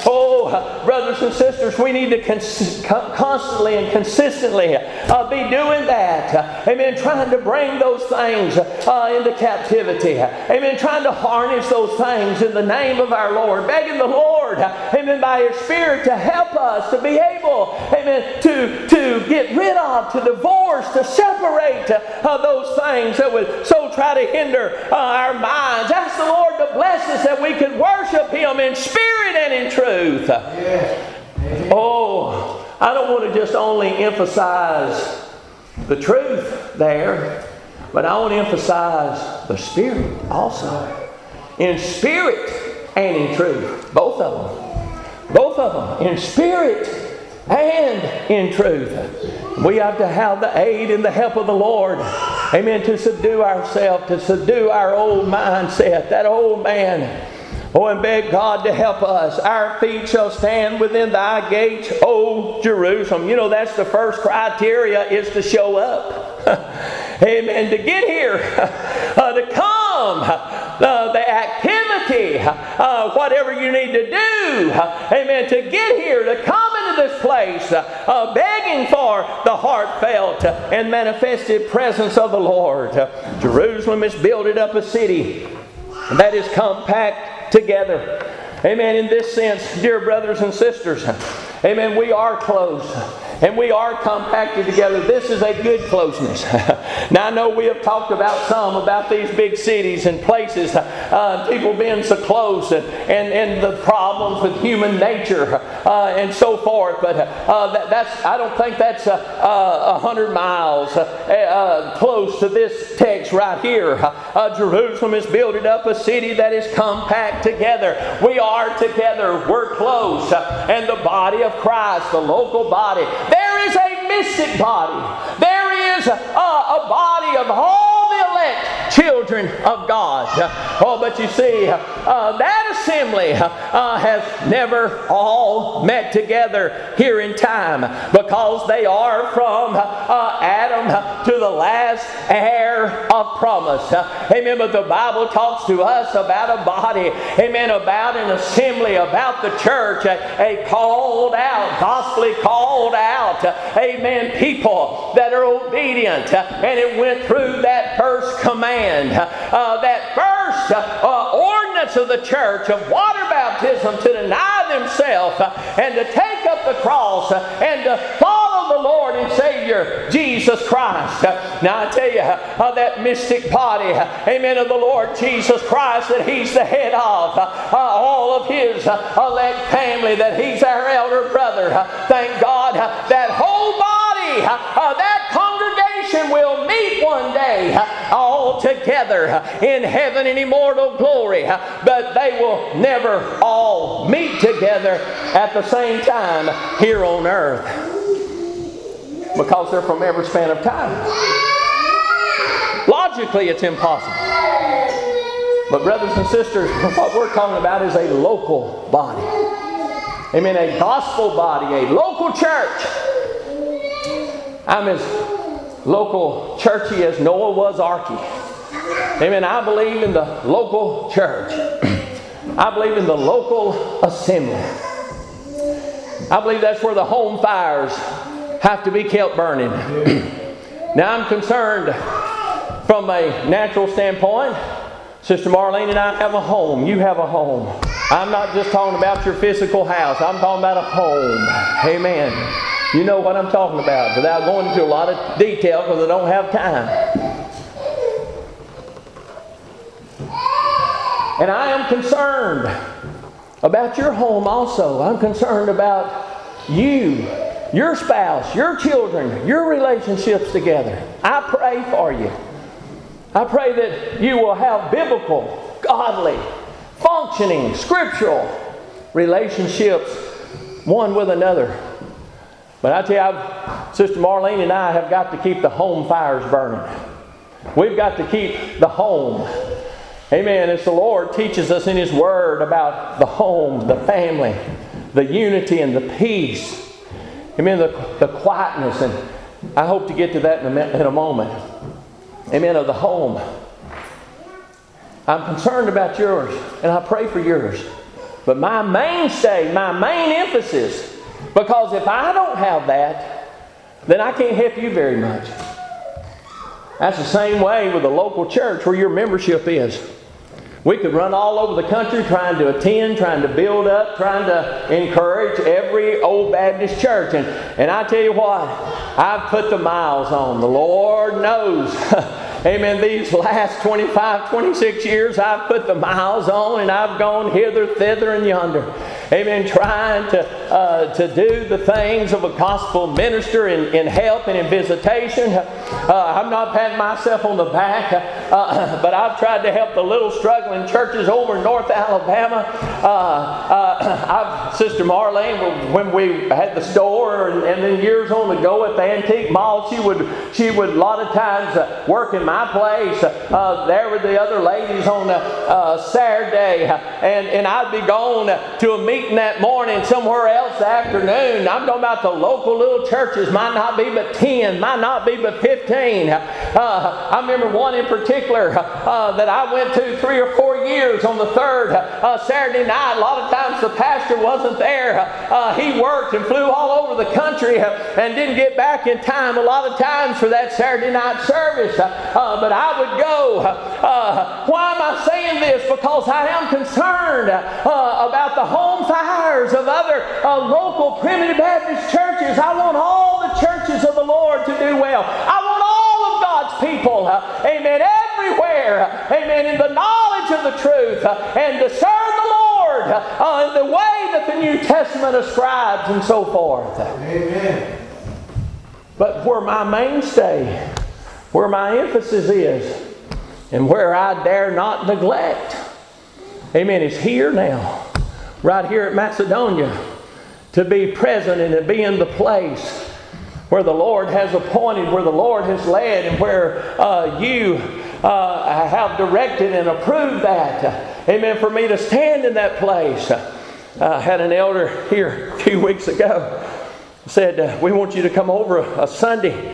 brothers and sisters, we need to constantly and consistently be doing that. Amen. Trying to bring those things into captivity. Amen. Trying to harness those things in the name of our Lord. Begging the Lord, amen, by His Spirit to help us to be able, amen, to get rid of, to divorce, to separate those things that would so try to hinder our minds. Ask the Lord to bless us that we can worship Him in spirit and in truth. Yeah. Oh, I don't want to just only emphasize the truth there, but I want to emphasize the Spirit also. In spirit and in truth. Both of them. Both of them. In spirit and in truth. We have to have the aid and the help of the Lord. Amen. To subdue ourselves, to subdue our old mindset, that old man. Oh, and beg God to help us. Our feet shall stand within thy gates, O Jerusalem. You know, that's the first criteria, is to show up. Amen. To get here, to come, the activity, whatever you need to do. Amen. To get here, to come into this place, begging for the heartfelt and manifested presence of the Lord. Jerusalem is builded up a city that is compact together. Amen. In this sense, dear brothers and sisters, amen, we are close. And we are compacted together. This is a good closeness. Now I know we have talked about these big cities and places, people being so close, and the problems with human nature and so forth. But I don't think that's 100 miles close to this text right here. Jerusalem is builded up a city that is compact together. We are together. We're close. And the body of Christ, the local body. There is a mystic body. There is a body of all the elect children of God. Oh, but you see, that assembly has never all met together here in time, because they are from Adam to the last heir of promise. Amen. But the Bible talks to us about a body. Amen. About an assembly, about the church, a called out, gospelly called out, amen, people that are obedient. And it went through that first command, that first ordinance of the church of water baptism, to deny themselves and to take up the cross and to follow the Lord and Savior Jesus Christ. Now I tell you, that mystic body, amen, of the Lord Jesus Christ, that He's the head of, all of His elect family, that He's our elder brother. Thank God that whole body, that congregation will meet one day all together in heaven in immortal glory. But they will never all meet together at the same time here on earth, because they're from every span of time. Logically, it's impossible. But brothers and sisters, what we're talking about is a local body. Amen. A gospel body, a local church. I'm as local churchy as Noah was arky. Amen. I believe in the local church. I believe in the local assembly. I believe that's where the home fires have to be kept burning. Now I'm concerned from a natural standpoint. Sister Marlene and I have a home. You have a home. I'm not just talking about your physical house. I'm talking about a home. Amen. You know what I'm talking about, without going into a lot of detail because I don't have time. And I am concerned about your home also. I'm concerned about you, your spouse, your children, your relationships together. I pray for you. I pray that you will have biblical, godly, functioning, scriptural relationships one with another. But I tell you, Sister Marlene and I have got to keep the home fires burning. We've got to keep the home. Amen. As the Lord teaches us in His Word about the home, the family, the unity and the peace. Amen. The quietness. And I hope to get to that in a moment. Amen. Of the home. I'm concerned about yours, and I pray for yours. But my mainstay, my main emphasis, because if I don't have that, then I can't help you very much. That's the same way with the local church where your membership is. We could run all over the country trying to attend, trying to build up, trying to encourage every old Baptist church. And I tell you what, I've put the miles on. The Lord knows. Amen. These last 25, 26 years, I've put the miles on, and I've gone hither, thither, and yonder. Amen. Trying to do the things of a gospel minister in help and in visitation. I'm not patting myself on the back. but I've tried to help the little struggling churches over in North Alabama. Sister Marlene, when we had the store, and then years on ago at the antique mall, she would a lot of times work in my place there with the other ladies on Saturday, and I'd be gone to a meeting that morning somewhere else that afternoon. I'm talking about the local little churches, might not be but 10, might not be but 15. I remember one in particular that I went to 3 or 4 years on the third Saturday night. A lot of times the pastor wasn't there. He worked and flew all over the country and didn't get back in time a lot of times for that Saturday night service. But I would go. Why am I saying this? Because I am concerned about the home fires of other local Primitive Baptist churches. I want all the churches of the Lord to do well. I want all of God's people, amen, everywhere, amen, in the knowledge of the truth and to serve the Lord in the way that the New Testament ascribes and so forth. Amen. But where my mainstay, where my emphasis is, and where I dare not neglect, amen, is here now, right here at Macedonia, to be present and to be in the place where the Lord has appointed, where the Lord has led, and where you have directed and approved that. Amen. For me to stand in that place. I had an elder here a few weeks ago said, we want you to come over a Sunday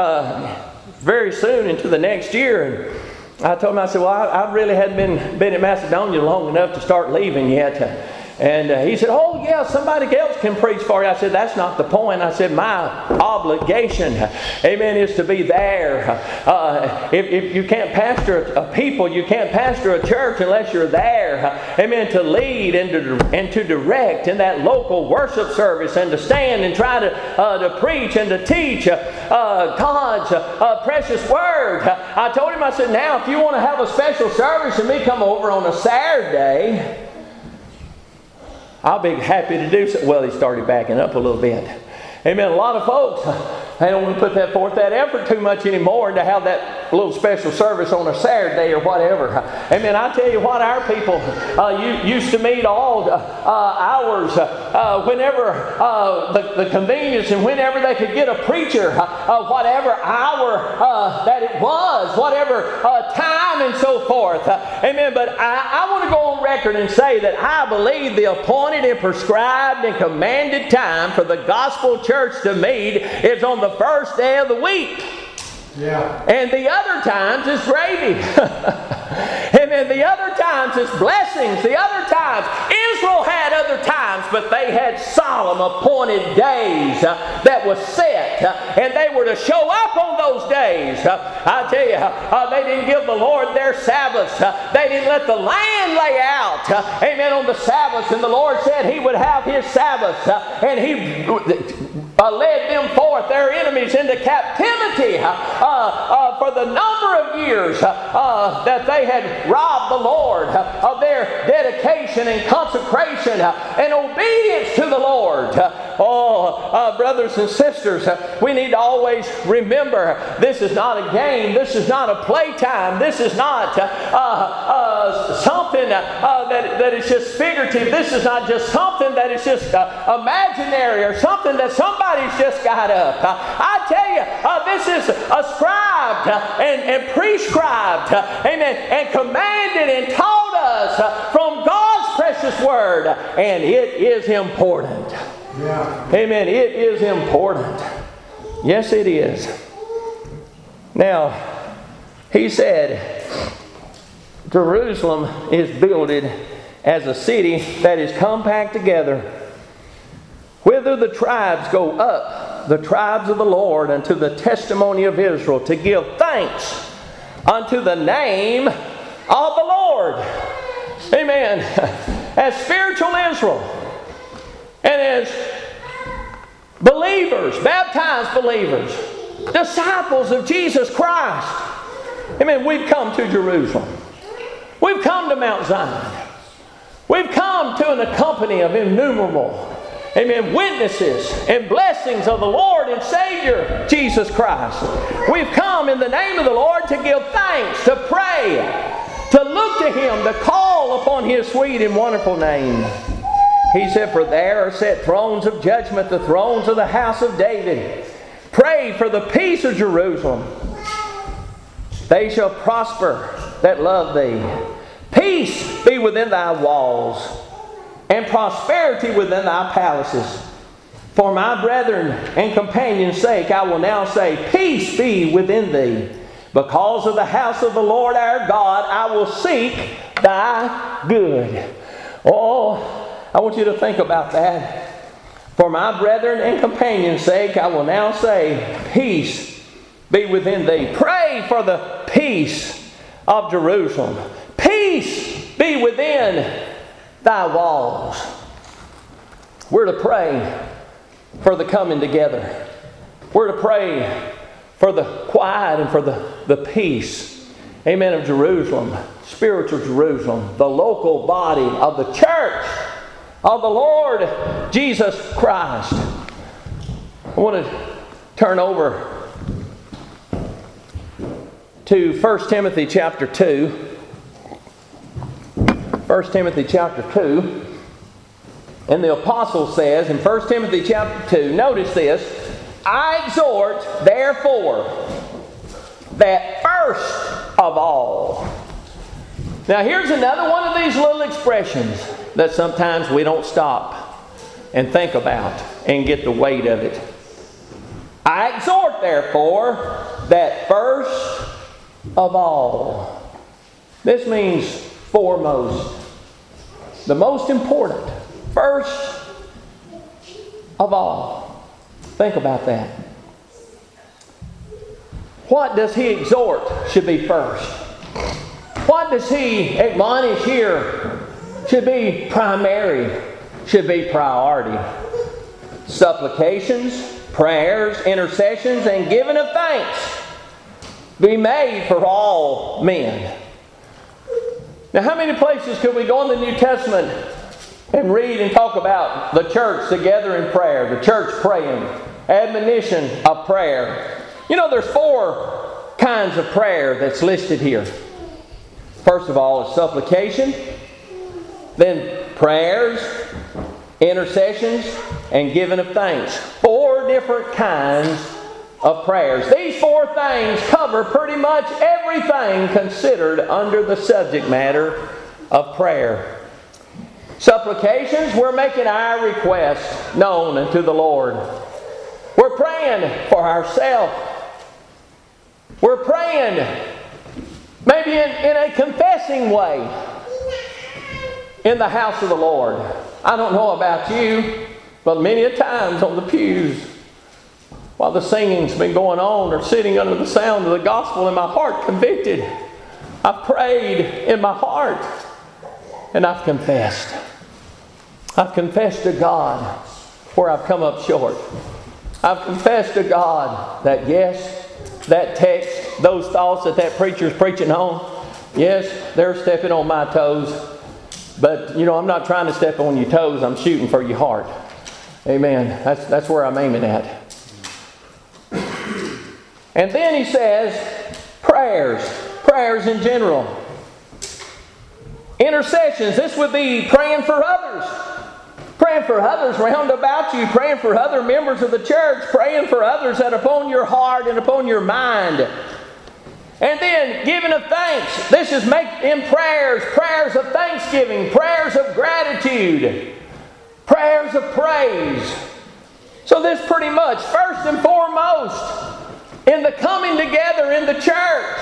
very soon into the next year. And I told him, I said, well, I really hadn't been in Macedonia long enough to start leaving yet. And he said, oh yeah, somebody else can preach for you. I said, that's not the point. I said, my obligation, amen, is to be there. If you can't pastor a people, you can't pastor a church unless you're there, amen, to lead and to direct in that local worship service and to stand and try to preach and to teach God's precious word. I told him, I said, now if you want to have a special service and me come over on a Saturday, I'll be happy to do so. Well, he started backing up a little bit. Amen. A lot of folks, they don't want to put that effort too much anymore to have that little special service on a Saturday or whatever. Amen. I tell you what, our people used to meet all hours whenever the convenience and whenever they could get a preacher, whatever hour that it was, whatever time and so forth. Amen. But I want to go on record and say that I believe the appointed and prescribed and commanded time for the gospel church to meet is on the first day of the week. Yeah. And the other times is gravy. And then the other times is blessings. The other times, Israel had other times, but they had solemn appointed days that was set. And they were to show up on those days. I tell you, they didn't give the Lord their Sabbaths. They didn't let the land lay out, amen, on the Sabbaths. And the Lord said He would have His Sabbaths. And He led them forth, their enemies, into captivity for the number of years that they had robbed the Lord of their dedication and consecration and obedience to the Lord. Brothers and sisters, we need to always remember this is not a game. This is not a playtime. This is not something that is just figurative. This is not just something that is just imaginary or something that somebody's just got up. I tell you, this is ascribed and prescribed, amen, and commanded and taught us from God's precious word, and it is important. Yeah. Amen. It is important. Yes, it is. Now, he said, Jerusalem is builded as a city that is compact together, whither the tribes go up, the tribes of the Lord, unto the testimony of Israel, to give thanks unto the name of the Lord. Amen. As spiritual Israel and as believers, baptized believers, disciples of Jesus Christ, amen, we've come to Jerusalem. We've come to Mount Zion. We've come to a company of innumerable, Amen. Witnesses and blessings of the Lord and Savior, Jesus Christ. We've come in the name of the Lord to give thanks, to pray, to look to Him, to call upon His sweet and wonderful name. He said, for there are set thrones of judgment, the thrones of the house of David. Pray for the peace of Jerusalem. They shall prosper that love thee. Peace be within thy walls, and prosperity within thy palaces. For my brethren and companions' sake, I will now say, peace be within thee. Because of the house of the Lord our God, I will seek thy good. Oh, I want you to think about that. For my brethren and companions' sake, I will now say, peace be within thee. Pray for the peace of Jerusalem. Peace be within thy walls. We're to pray for the coming together. We're to pray for the quiet and for the peace, amen, of Jerusalem, spiritual Jerusalem, the local body of the church of the Lord Jesus Christ. I want to turn over to 1 Timothy chapter 2. 1 Timothy chapter 2. And the apostle says in 1 Timothy chapter 2, notice this, I exhort, therefore, that first of all. Now here's another one of these little expressions that sometimes we don't stop and think about and get the weight of it. I exhort, therefore, that first of all. This means foremost. The most important. First of all. Think about that. What does he exhort should be first? What does he admonish here should be primary, should be priority? Supplications, prayers, intercessions, and giving of thanks be made for all men. Now, how many places could we go in the New Testament and read and talk about the church together in prayer, the church praying, admonition of prayer? You know, there's 4 kinds of prayer that's listed here. First of all is supplication, then prayers, intercessions, and giving of thanks. 4 different kinds of prayers. These 4 things cover pretty much everything considered under the subject matter of prayer. Supplications, we're making our request known unto the Lord. We're praying for ourselves. We're praying maybe in a confessing way in the house of the Lord. I don't know about you, but many a times on the pews while the singing's been going on or sitting under the sound of the gospel in my heart convicted, I've prayed in my heart and I've confessed. I've confessed to God where I've come up short. I've confessed to God that yes, that text, those thoughts that preacher's preaching on, yes, they're stepping on my toes. But, you know, I'm not trying to step on your toes. I'm shooting for your heart. Amen. That's where I'm aiming at. And then he says, prayers in general. Intercessions, this would be praying for others. Praying for others round about you. Praying for other members of the church. Praying for others that are upon your heart and upon your mind. And then giving of thanks. This is in prayers of thanksgiving, prayers of gratitude, prayers of praise. So this pretty much, first and foremost, in the coming together in the church,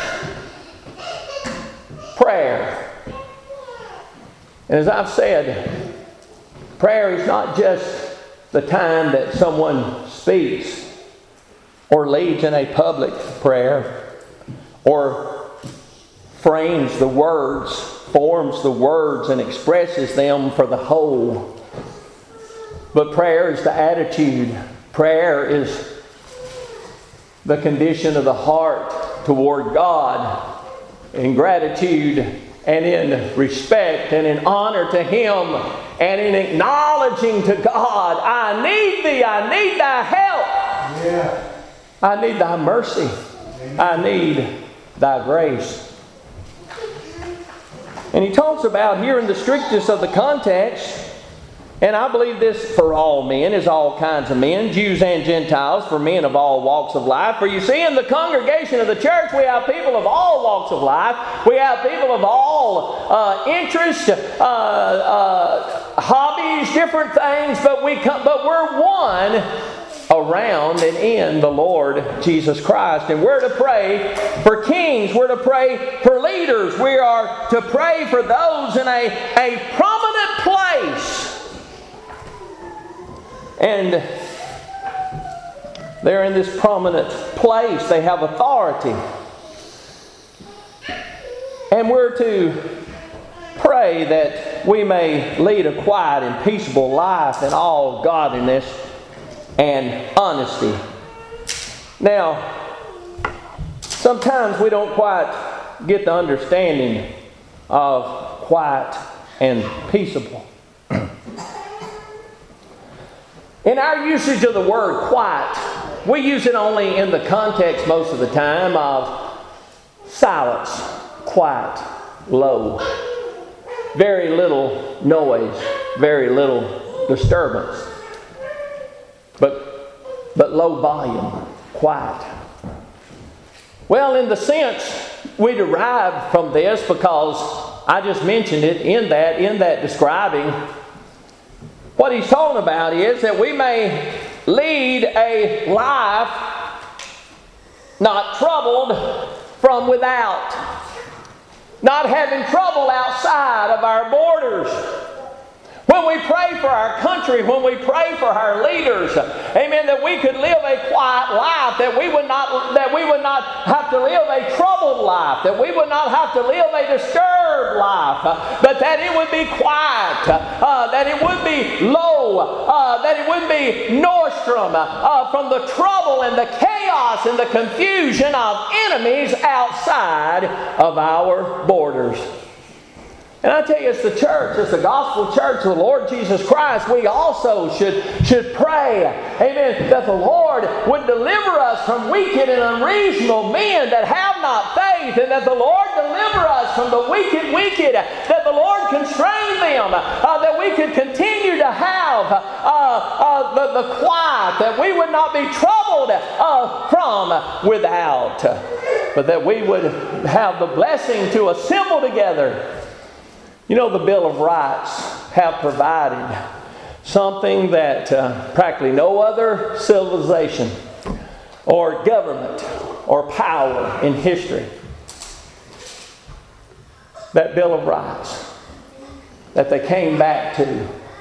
prayer. And as I've said, prayer is not just the time that someone speaks or leads in a public prayer or frames the words, forms the words and expresses them for the whole. But prayer is the attitude. Prayer is the condition of the heart toward God in gratitude and in respect and in honor to Him and in acknowledging to God, I need Thee, I need Thy help. Yeah. I need Thy mercy. I need Thy grace. And he talks about here in the strictness of the context, and I believe this for all men, is all kinds of men, Jews and Gentiles, for men of all walks of life. For you see, in the congregation of the church, we have people of all walks of life. We have people of all interests, hobbies, different things, but we're one around and in the Lord Jesus Christ. And we're to pray for kings. We're to pray for leaders. We are to pray for those in a prominent place. And they're in this prominent place. They have authority. And we're to pray that we may lead a quiet and peaceable life in all godliness and honesty. Now, sometimes we don't quite get the understanding of quiet and peaceable. In our usage of the word quiet, we use it only in the context most of the time of silence, quiet, low. Very little noise, very little disturbance. But low volume, quiet. Well, in the sense we derive from this, because I just mentioned it in that describing, what he's talking about is that we may lead a life not troubled from without, not having trouble outside of our borders. When we pray for our country, when we pray for our leaders, amen, that we could live a quiet life, that we would not have to live a troubled life, that we would not have to live a disturbed life, but that it would be quiet, that it would be low, that it would be nostrum from the trouble and the chaos and the confusion of enemies outside of our borders. And I tell you, as the church, as the gospel church of the Lord Jesus Christ, we also should pray, amen, that the Lord would deliver us from wicked and unreasonable men that have not faith, and that the Lord deliver us from the wicked, that the Lord constrain them, that we could continue to have the quiet, that we would not be troubled from without, but that we would have the blessing to assemble together. You know, the Bill of Rights have provided something that practically no other civilization or government or power in history. That Bill of Rights that they came back to.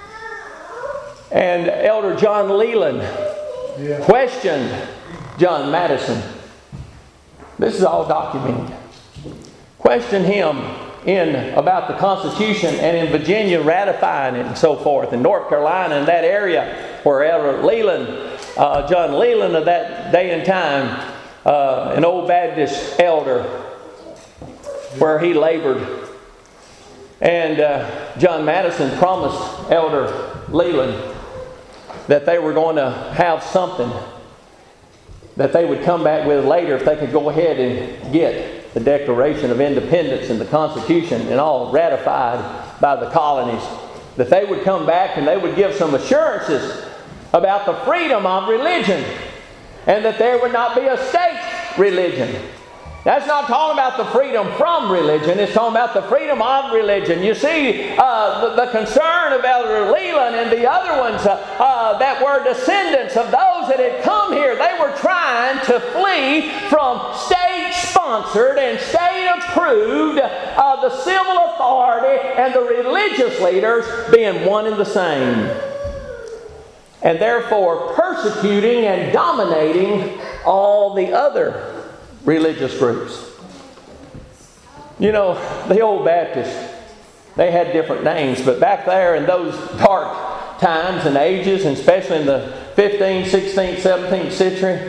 And Elder John Leland questioned John Madison. This is all documented. Questioned him about the Constitution, and in Virginia ratifying it and so forth, in North Carolina, in that area where Elder Leland, John Leland of that day and time, an old Baptist elder, where he labored. And John Madison promised Elder Leland that they were going to have something that they would come back with later if they could go ahead and get the Declaration of Independence and the Constitution and all ratified by the colonies, that they would come back and they would give some assurances about the freedom of religion, and that there would not be a state religion. That's not talking about the freedom from religion. It's talking about the freedom of religion. You see, the concern of Elder Leland and the other ones that were descendants of those that had come here, they were trying to flee from state-sponsored and state-approved the civil authority and the religious leaders being one and the same. And therefore persecuting and dominating all the other religious groups. You know, the old Baptists, they had different names, but back there in those dark times and ages, and especially in the 15th, 16th, 17th century,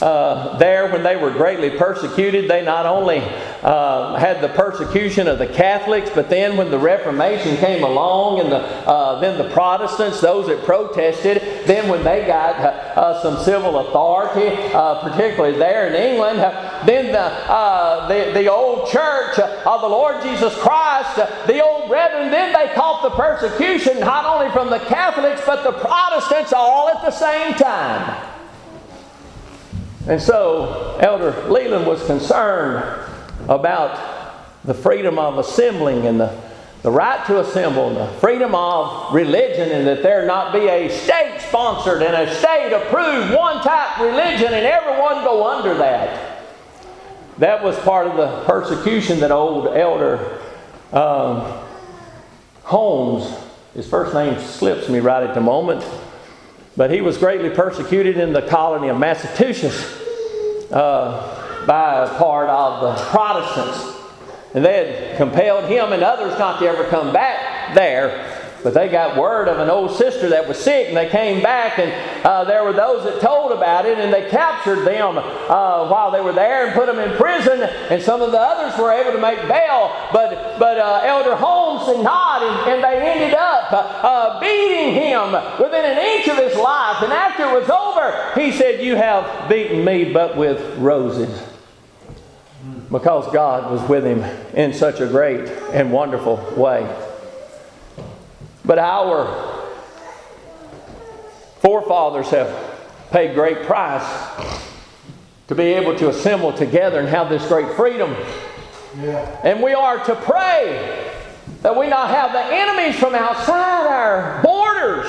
there when they were greatly persecuted. They not only had the persecution of the Catholics, but then when the Reformation came along and then the Protestants, those that protested, then when they got some civil authority, particularly there in England, then the old church of the Lord Jesus Christ, the old brethren, then they caught the persecution not only from the Catholics but the Protestants all at the same time. And so Elder Leland was concerned about the freedom of assembling and the right to assemble and the freedom of religion, and that there not be a state-sponsored and a state-approved one-type religion and everyone go under that. That was part of the persecution that old Elder Holmes, his first name slips me right at the moment, but he was greatly persecuted in the colony of Massachusetts by a part of the Protestants. And they had compelled him and others not to ever come back there. But they got word of an old sister that was sick, and they came back, and there were those that told about it, and they captured them while they were there and put them in prison, and some of the others were able to make bail, but Elder Holmes did not, and they ended up beating him within an inch of his life. And after it was over, he said, "You have beaten me but with roses," because God was with him in such a great and wonderful way. But our forefathers have paid great price to be able to assemble together and have this great freedom. Yeah. And we are to pray that we not have the enemies from outside our borders,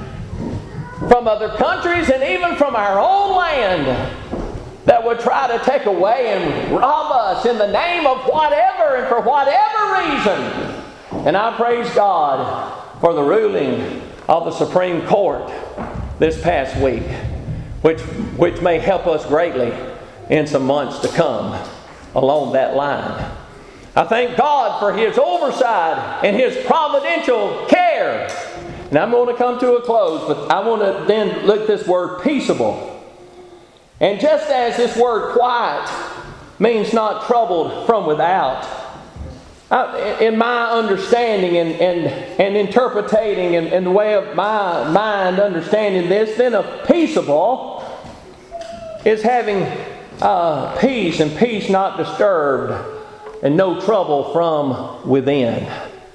from other countries and even from our own land, that would try to take away and rob us in the name of whatever and for whatever reason. And I praise God for the ruling of the Supreme Court this past week, which may help us greatly in some months to come along that line. I thank God for His oversight and His providential care. And I'm going to come to a close, but I want to then look at this word peaceable. And just as this word quiet means not troubled from without, in my understanding and interpreting and the way of my mind understanding this, then a peaceable is having peace, and peace not disturbed, and no trouble from within.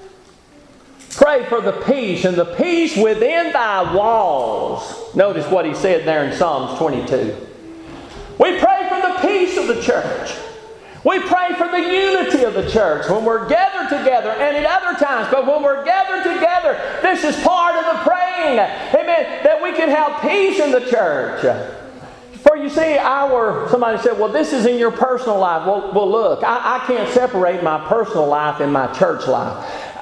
Pray for the peace, and the peace within thy walls. Notice what he said there in Psalms 22. We pray for the peace of the church. We pray for the unity of the church when we're gathered together, and at other times, but when we're gathered together, this is part of the praying, amen, that we can have peace in the church. For you see, somebody said, well, this is in your personal life. Well, look, I can't separate my personal life and my church life.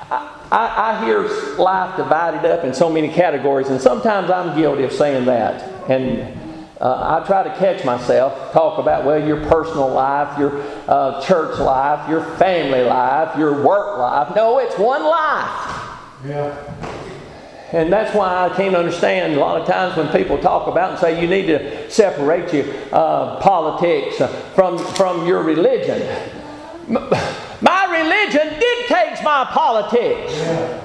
I hear life divided up in so many categories, and sometimes I'm guilty of saying that. And I try to catch myself, talk about, well, your personal life, your church life, your family life, your work life. No, it's one life. Yeah. And that's why I can't understand a lot of times when people talk about and say you need to separate your politics from your religion. My religion dictates my politics. Yeah.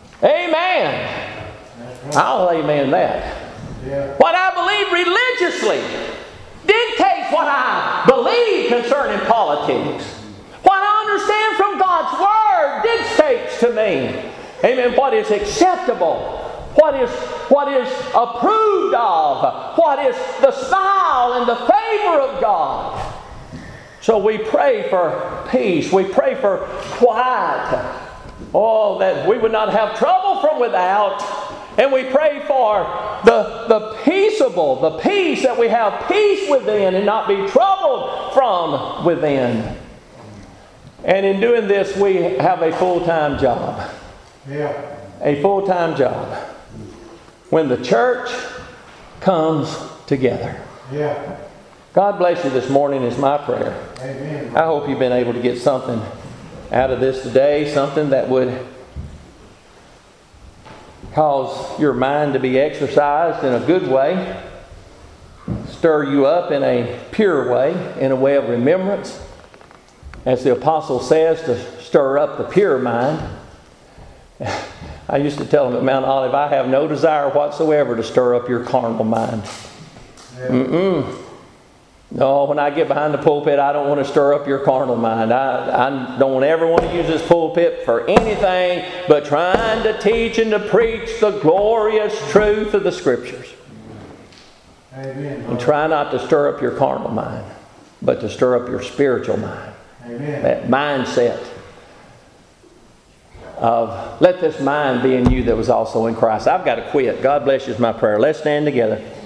Amen. Right. I'll amen that. Yeah. What I believe religiously dictates what I believe concerning politics. What I understand from God's Word dictates to me, amen, what is acceptable, what is approved of, what is the style and the favor of God. So we pray for peace. We pray for quiet. Oh, that we would not have trouble from without. And we pray for the peaceable, the peace, that we have peace within and not be troubled from within. And in doing this, we have a full-time job. Yeah. A full-time job. When the church comes together. Yeah. God bless you this morning is my prayer. Amen. I hope you've been able to get something out of this today, something that would cause your mind to be exercised in a good way. stir you up in a pure way, in a way of remembrance. As the apostle says, to stir up the pure mind. I used to tell them at Mount Olive, I have no desire whatsoever to stir up your carnal mind. No, when I get behind the pulpit, I don't want to stir up your carnal mind. I don't ever want to use this pulpit for anything but trying to teach and to preach the glorious truth of the Scriptures. Amen. And try not to stir up your carnal mind, but to stir up your spiritual mind. Amen. That mindset of, let this mind be in you that was also in Christ. I've got to quit. God bless you is my prayer. Let's stand together.